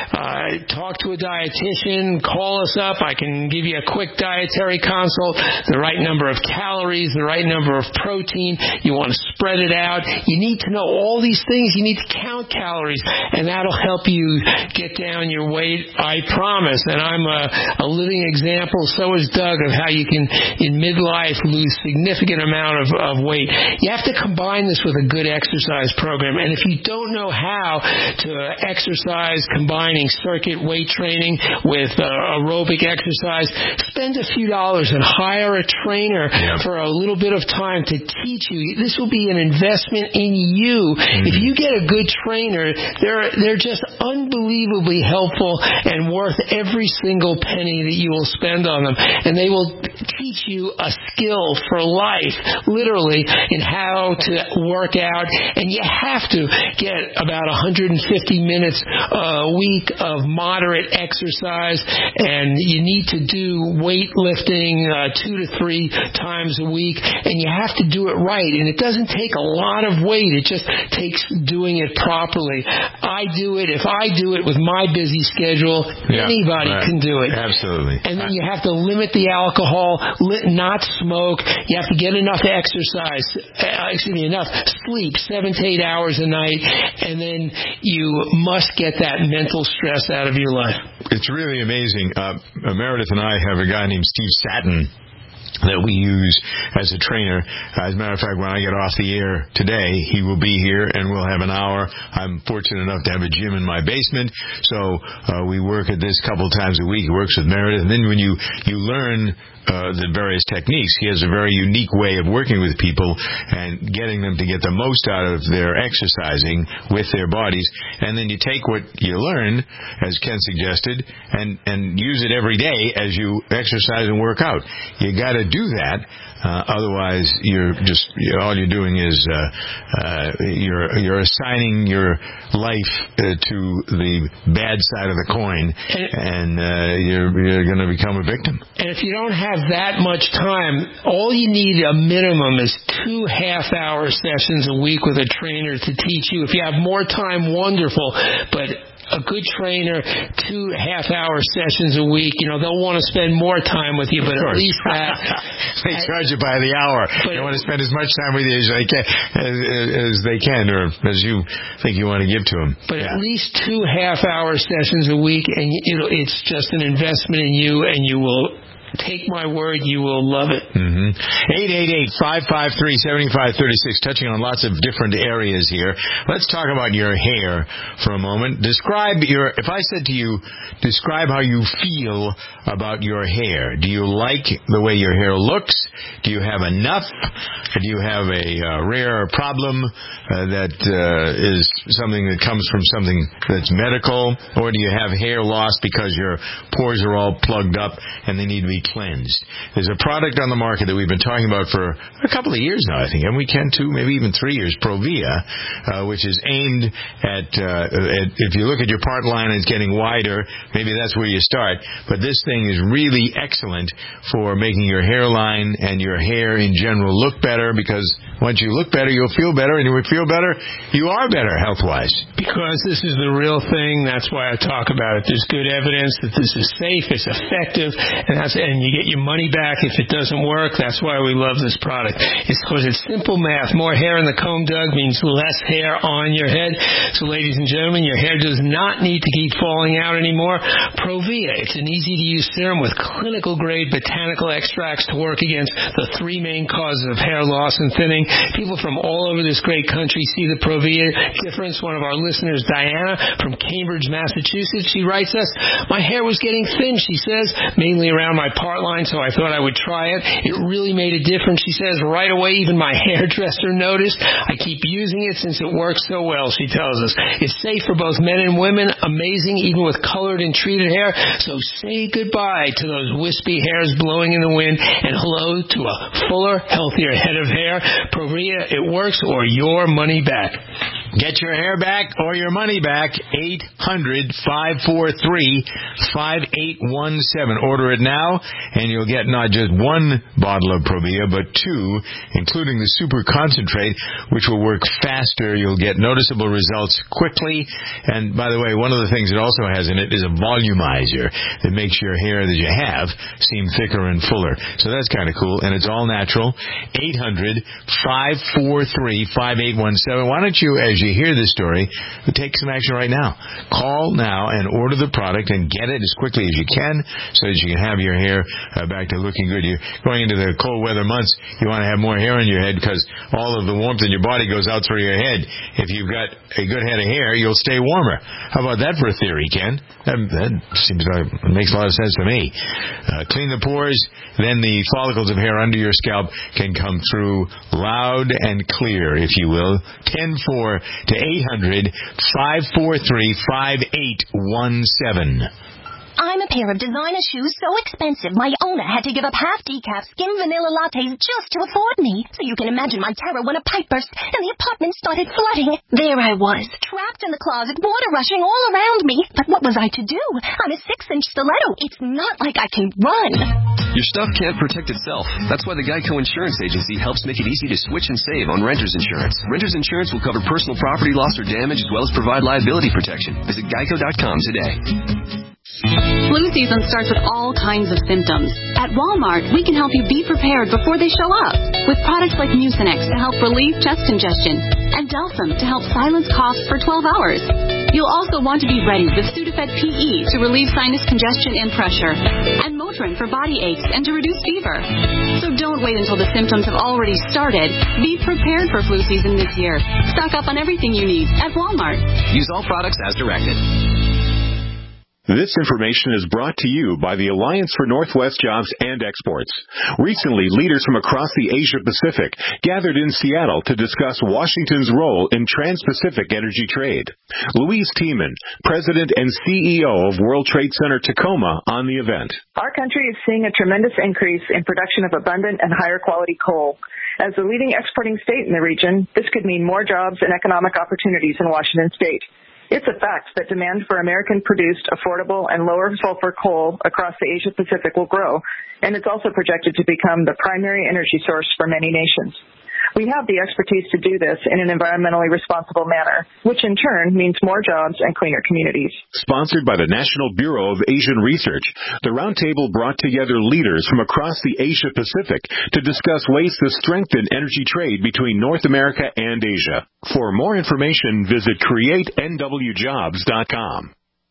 Uh, talk to a dietitian, call us up. I can give you a quick dietary consult. The right number of calories, the right number of protein. You want to spread it out. You need to know all these things. You need to count calories, and that'll help you get down your weight. I promise, and I'm a, a living example, so is Doug, of how you can, in midlife, lose significant amount of, of weight. You have to combine this with a good exercise program, and if you don't know how to exercise combining circuit weight training with uh, aerobic exercise, spend a few dollars and hire a trainer yeah. for a little bit of time to teach you. This will be an investment in you. Mm-hmm. If you get a good trainer, they're, they're just unbelievably helpful and worth every single penny that you will spend on them. And they will teach you a skill for life, literally, in how to work out. And you have to get about one hundred fifty minutes a week of moderate exercise. And you need to do weightlifting uh, two to three times a week. And you have to do it right. And it doesn't take a lot of weight. It just takes doing it properly. I do it. If I do it with my busy schedule, yeah, anybody right. can do it. Absolutely. And then you have to limit the alcohol, li- not smoke. You have to get enough exercise, uh, excuse me, enough sleep, seven to eight hours a night, and then you must get that mental stress out of your life. It's really amazing. Uh, Meredith and I have a guy named Steve Satin that we use as a trainer. As a matter of fact, when I get off the air today, he will be here and we'll have an hour. I'm fortunate enough to have a gym in my basement, so uh, we work at this a couple times a week. He works with Meredith, and then when you, you learn Uh, the various techniques. He has a very unique way of working with people and getting them to get the most out of their exercising with their bodies. And then you take what you learn, as Ken suggested, and, and use it every day as you exercise and work out. You got to do that. Uh, otherwise, you're just you're, all you're doing is uh, uh, you're you're assigning your life uh, to the bad side of the coin, and, and uh, you're you're going to become a victim. And if you don't have that much time, all you need a minimum is two half-hour sessions a week with a trainer to teach you. If you have more time, wonderful, but a good trainer, two half-hour sessions a week, you know, they'll want to spend more time with you, but at least that. They charge you by the hour. They want to spend as much time with you as they can, as, as they can, or as you think you want to give to them. But yeah. At least two half-hour sessions a week, and you know, it's just an investment in you, and you will... Take my word, you will love it. Mm-hmm. eight eight eight, five five three, seven five three six, touching on lots of different areas here. Let's talk about your hair for a moment. Describe your, if I said to you, describe how you feel about your hair. Do you like the way your hair looks? Do you have enough? Do you have a uh, rare problem uh, that uh, is something that comes from something that's medical? Or do you have hair loss because your pores are all plugged up and they need to be cleansed? There's a product on the market that we've been talking about for a couple of years now, I think, and we can too, maybe even three years, Provia, uh, which is aimed at, uh, at, if you look at your part line and it's getting wider, maybe that's where you start. But this thing is really excellent for making your hairline and your hair in general look better, because once you look better, you'll feel better, and you will feel better, you are better health-wise. Because this is the real thing, that's why I talk about it. There's good evidence that this is safe, it's effective, and that's and you get your money back if it doesn't work. That's why we love this product. It's because it's simple math. More hair in the comb, Doug, means less hair on your head. So, ladies and gentlemen, your hair does not need to keep falling out anymore. Provia, it's an easy-to-use serum with clinical-grade botanical extracts to work against the three main causes of hair loss and thinning. People from all over this great country see the Provia difference. One of our listeners, Diana, from Cambridge, Massachusetts, she writes us, my hair was getting thin, she says, mainly around my part line, so I thought I would try it. It really made a difference, she says. Right away, even my hairdresser noticed. I keep using it since it works so well, she tells us. It's safe for both men and women, amazing, even with colored and treated hair. So say goodbye to those wispy hairs blowing in the wind, and hello to a fuller, healthier head of hair. Provia, it works, or your money back. Get your hair back or your money back. eight hundred, five four three, five eight one seven. Order it now, and you'll get not just one bottle of Provia, but two, including the super concentrate, which will work faster. You'll get noticeable results quickly. And by the way, one of the things it also has in it is a volumizer that makes your hair that you have seem thicker and fuller. So that's kind of cool, and it's all natural. eight hundred, five four three, five eight one seven. Why don't you, as you hear this story, take some action right now. Call now and order the product and get it as quickly as you can so that you can have your hair uh, back to looking good. You're going into the cold weather months, you want to have more hair on your head because all of the warmth in your body goes out through your head. If you've got a good head of hair, you'll stay warmer. How about that for a theory, Ken? That, that seems like it makes a lot of sense to me. Uh, clean the pores, then the follicles of hair under your scalp can come through loud and clear, if you will. ten four to eight hundred, five four three, five eight one seven. I'm a pair of designer shoes so expensive my owner had to give up half decaf skim vanilla lattes just to afford me. So you can imagine my terror when a pipe burst and the apartment started flooding. There I was, trapped in the closet, water rushing all around me. But what was I to do? I'm a six-inch stiletto. It's not like I can run. Your stuff can't protect itself. That's why the Geico Insurance Agency helps make it easy to switch and save on renter's insurance. Renter's insurance will cover personal property loss or damage as well as provide liability protection. Visit geico dot com today. Flu season starts with all kinds of symptoms. At Walmart, we can help you be prepared before they show up with products like Mucinex to help relieve chest congestion and Delsum to help silence coughs for twelve hours. You'll also want to be ready with Sudafed P E to relieve sinus congestion and pressure, and Motrin for body aches and to reduce fever. So don't wait until the symptoms have already started. Be prepared for flu season this year. Stock up on everything you need at Walmart. Use all products as directed. This information is brought to you by the Alliance for Northwest Jobs and Exports. Recently, leaders from across the Asia-Pacific gathered in Seattle to discuss Washington's role in trans-Pacific energy trade. Louise Tiemann, President and C E O of World Trade Center Tacoma, on the event. Our country is seeing a tremendous increase in production of abundant and higher quality coal. As the leading exporting state in the region, this could mean more jobs and economic opportunities in Washington state. It's a fact that demand for American-produced, affordable, and lower-sulfur coal across the Asia-Pacific will grow, and it's also projected to become the primary energy source for many nations. We have the expertise to do this in an environmentally responsible manner, which in turn means more jobs and cleaner communities. Sponsored by the National Bureau of Asian Research, the roundtable brought together leaders from across the Asia-Pacific to discuss ways to strengthen energy trade between North America and Asia. For more information, visit create N W jobs dot com.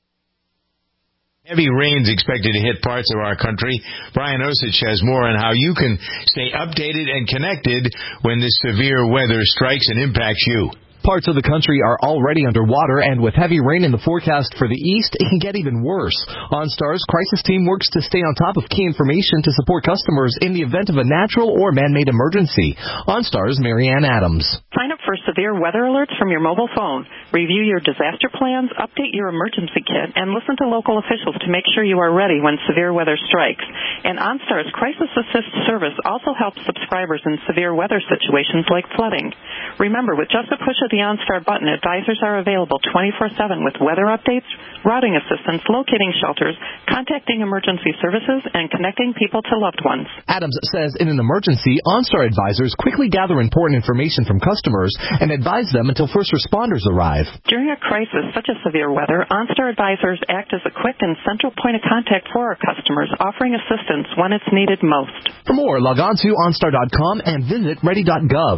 Heavy rains expected to hit parts of our country. Brian Osich has more on how you can stay updated and connected when this severe weather strikes and impacts you. Parts of the country are already underwater, and with heavy rain in the forecast for the east, it can get even worse. OnStar's crisis team works to stay on top of key information to support customers in the event of a natural or man-made emergency. OnStar's Marianne Adams. Sign up for severe weather alerts from your mobile phone. Review your disaster plans, update your emergency kit, and listen to local officials to make sure you are ready when severe weather strikes. And OnStar's Crisis Assist service also helps subscribers in severe weather situations like flooding. Remember, with just a push of the OnStar button, advisors are available twenty-four seven with weather updates, routing assistance, locating shelters, contacting emergency services, and connecting people to loved ones. Adams says in an emergency, OnStar advisors quickly gather important information from customers and advise them until first responders arrive. During a crisis such as severe weather, OnStar advisors act as a quick and central point of contact for our customers, offering assistance when it's needed most. For more, log on to OnStar dot com and visit ready dot gov.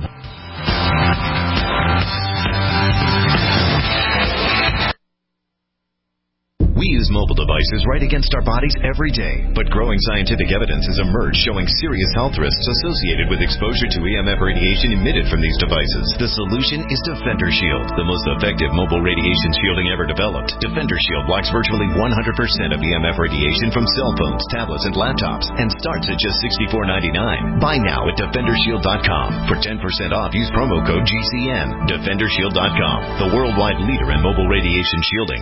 We use mobile devices right against our bodies every day, but growing scientific evidence has emerged showing serious health risks associated with exposure to E M F radiation emitted from these devices. The solution is Defender Shield, the most effective mobile radiation shielding ever developed. Defender Shield blocks virtually one hundred percent of E M F radiation from cell phones, tablets, and laptops, and starts at just sixty-four ninety-nine. Buy now at defender shield dot com. For ten percent off, use promo code G C N. defender shield dot com, the worldwide leader in mobile radiation shielding.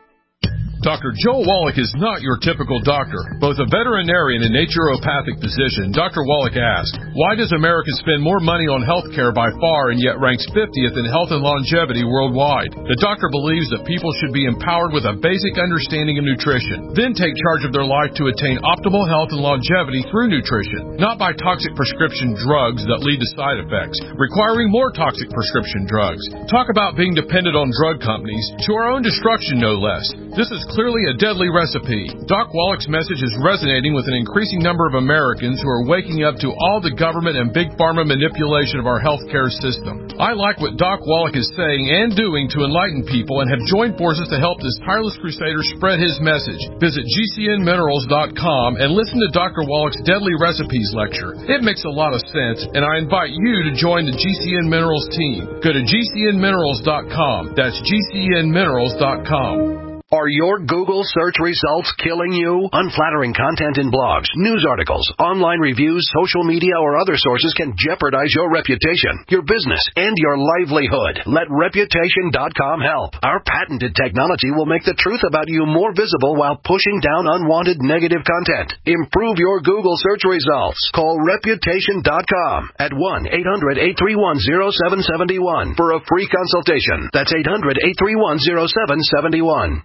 Doctor Joe Wallach is not your typical doctor. Both a veterinarian and naturopathic physician, Doctor Wallach asked, why does America spend more money on health care by far and yet ranks fiftieth in health and longevity worldwide? The doctor believes that people should be empowered with a basic understanding of nutrition, then take charge of their life to attain optimal health and longevity through nutrition, not by toxic prescription drugs that lead to side effects, requiring more toxic prescription drugs. Talk about being dependent on drug companies, to our own destruction no less. This is clearly a deadly recipe. Doc Wallach's message is resonating with an increasing number of Americans who are waking up to all the government and big pharma manipulation of our healthcare system. I like what Doc Wallach is saying and doing to enlighten people and have joined forces to help this tireless crusader spread his message. Visit G C N minerals dot com and listen to Doctor Wallach's Deadly Recipes lecture. It makes a lot of sense, and I invite you to join the G C N Minerals team. Go to G C N minerals dot com. That's G C N minerals dot com. Are your Google search results killing you? Unflattering content in blogs, news articles, online reviews, social media, or other sources can jeopardize your reputation, your business, and your livelihood. Let reputation dot com help. Our patented technology will make the truth about you more visible while pushing down unwanted negative content. Improve your Google search results. Call reputation dot com at one eight hundred eight three one zero seven seven one for a free consultation. That's eight hundred eight three one zero seven seven one.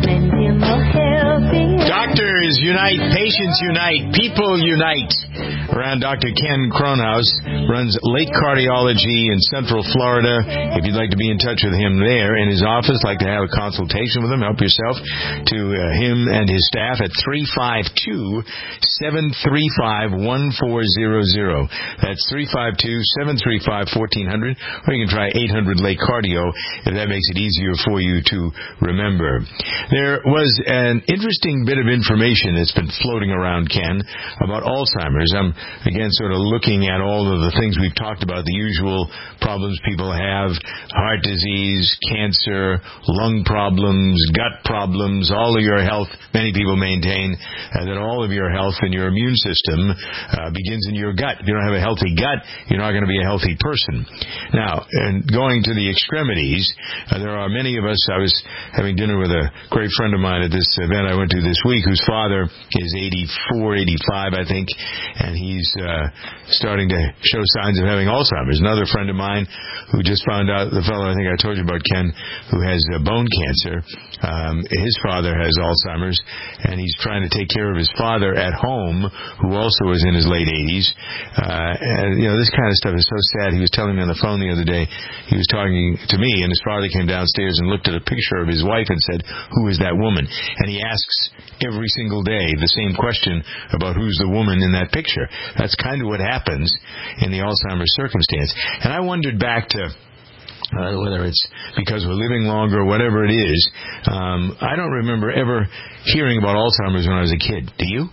Doctors unite, patients unite, people unite. around Doctor Ken Cronhaus, runs Lake Cardiology in Central Florida. If you'd like to be in touch with him there in his office, like to have a consultation with him, help yourself to uh, him and his staff at three five two, seven three five, one four zero zero. That's three five two, seven three five, one four zero zero, or you can try eight hundred Lake Cardio if that makes it easier for you to remember. There was an interesting bit of information that's been floating around, Ken, about Alzheimer's. I'm, again, sort of looking at all of the things we've talked about, the usual problems people have, heart disease, cancer, lung problems, gut problems, all of your health. Many people maintain uh, that all of your health and your immune system uh, begins in your gut. If you don't have a healthy gut, you're not going to be a healthy person. Now, and going to the extremities, uh, there are many of us. I was having dinner with a great friend of mine at this event I went to this week, whose father is eighty-four, eighty-five, I think, and he's uh, starting to show signs of having Alzheimer's. Another friend of mine who just found out, the fellow I think I told you about, Ken, who has uh, bone cancer, um, his father has Alzheimer's, and he's trying to take care of his father at home, who also is in his late eighties. Uh, and, you know, this kind of stuff is so sad. He was telling me on the phone the other day, he was talking to me, and his father came downstairs and looked at a picture of his wife and said, "Who is that woman?" And he asks every single day the same question about who's the woman in that picture. That's kind of what happens in the Alzheimer's circumstance. And I wondered back to Uh, whether it's because we're living longer or whatever it is, um, I don't remember ever hearing about Alzheimer's when I was a kid. Do you?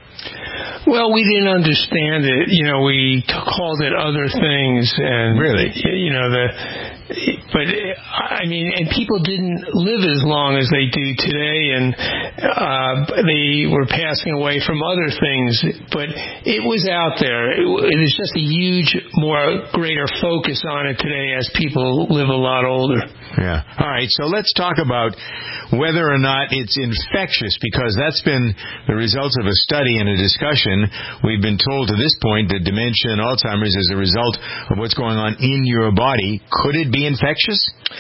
Well, we didn't understand it. You know, we t- called it other things, and really, you know, the. But I mean, and people didn't live as long as they do today, and uh, they were passing away from other things. But it was out there. It, it is just a huge, more greater focus on it today as people live a lot older. Yeah. All right. So let's talk about whether or not it's infectious, because that's been the results of a study and a discussion. We've been told to this point that dementia and Alzheimer's is a result of what's going on in your body. Could it be infectious?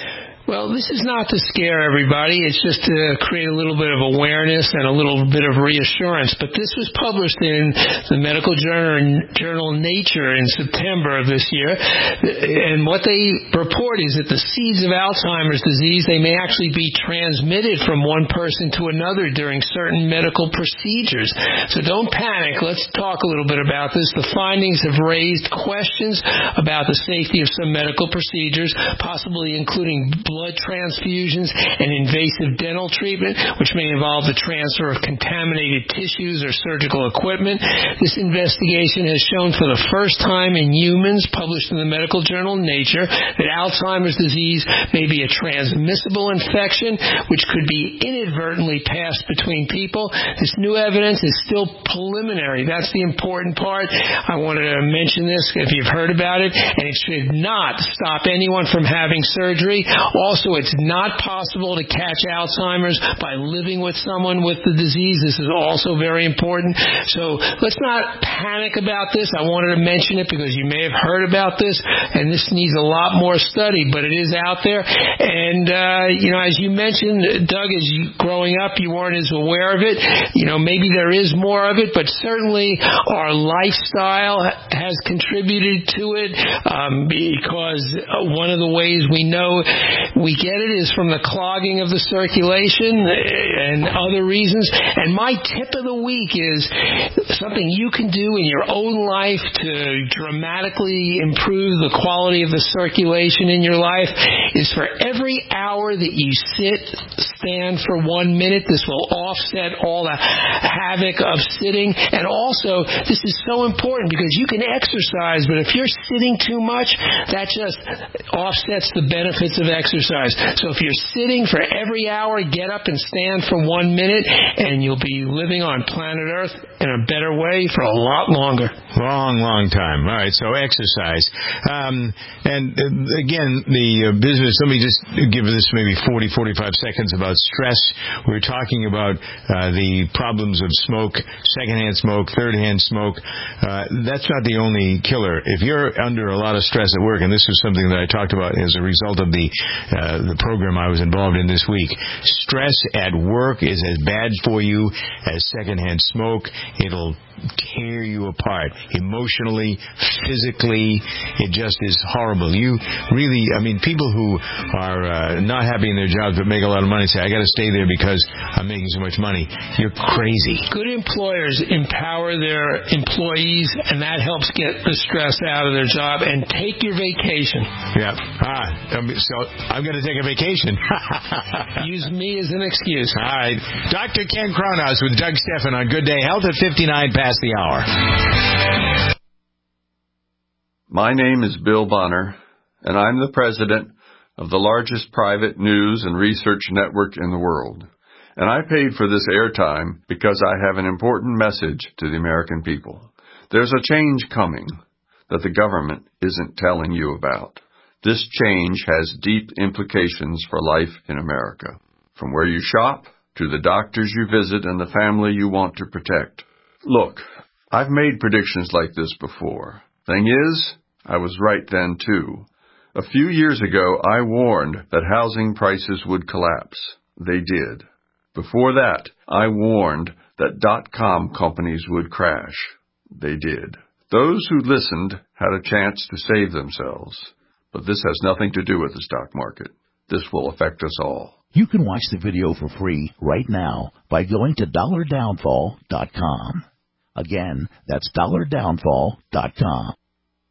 Well, this is not to scare everybody. It's just to create a little bit of awareness and a little bit of reassurance. But this was published in the medical journal, journal Nature in September of this year. And what they report is that the seeds of Alzheimer's disease, they may actually be transmitted from one person to another during certain medical procedures. So don't panic. Let's talk a little bit about this. The findings have raised questions about the safety of some medical procedures, possibly including blood transfusions and invasive dental treatment, which may involve the transfer of contaminated tissues or surgical equipment. This investigation has shown for the first time in humans, published in the medical journal Nature, that Alzheimer's disease may be a transmissible infection which could be inadvertently passed between people. This new evidence is still preliminary. That's the important part. I wanted to mention this if you've heard about it, and it should not stop anyone from having surgery. Also, it's not possible to catch Alzheimer's by living with someone with the disease. This is also very important. So let's not panic about this. I wanted to mention it because you may have heard about this, and this needs a lot more study, but it is out there. And, uh, you know, as you mentioned, Doug, as you growing up, you weren't as aware of it. You know, maybe there is more of it, but certainly our lifestyle has contributed to it, um, because one of the ways we know we get it is from the clogging of the circulation and other reasons. And my tip of the week is something you can do in your own life to dramatically improve the quality of the circulation in your life is for every hour that you sit, stand for one minute. This will offset all the havoc of sitting. And also, this is so important because you can exercise, but if you're sitting too much, that just offsets the benefits of exercise. So if you're sitting for every hour, get up and stand for one minute, and you'll be living on planet Earth in a better way for a lot longer. Long, long time. All right, so exercise. Um, and uh, again, the uh, business, let me just give this maybe forty, forty-five seconds about stress. We were talking about uh, the problems of smoke, secondhand smoke, third-hand smoke. Uh, that's not the only killer. If you're under a lot of stress at work, and this is something that I talked about as a result of the uh, the program I was involved in this week. Stress at work is as bad for you as secondhand smoke. It'll tear you apart emotionally, physically. It just is horrible. You really, I mean, people who are uh, not happy in their jobs but make a lot of money say, I got to stay there because I'm making so much money. You're crazy. Good employers empower their employees, and that helps get the stress out of their job. And take your vacation. Yeah. Ah, um, so I'm going to take a vacation. Use me as an excuse. All right. Doctor Ken Kronos with Doug Stephan on Good Day Health at fifty-nine past the hour. My name is Bill Bonner, and I'm the president of the largest private news and research network in the world. And I paid for this airtime because I have an important message to the American people. There's a change coming that the government isn't telling you about. This change has deep implications for life in America, from where you shop to the doctors you visit and the family you want to protect. Look, I've made predictions like this before. Thing is, I was right then too. A few years ago, I warned that housing prices would collapse. They did. Before that, I warned that dot-com companies would crash. They did. Those who listened had a chance to save themselves. But this has nothing to do with the stock market. This will affect us all. You can watch the video for free right now by going to dollar downfall dot com. Again, that's dollar downfall dot com.